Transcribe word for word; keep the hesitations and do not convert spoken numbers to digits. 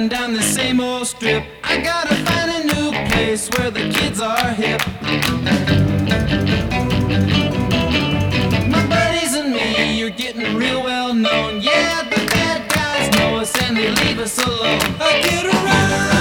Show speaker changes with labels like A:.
A: driving down the same old strip. I gotta find a new place where the kids are hip. My buddies and me, you're getting real well known. Yeah, the bad guys know us and they leave us alone. I get around.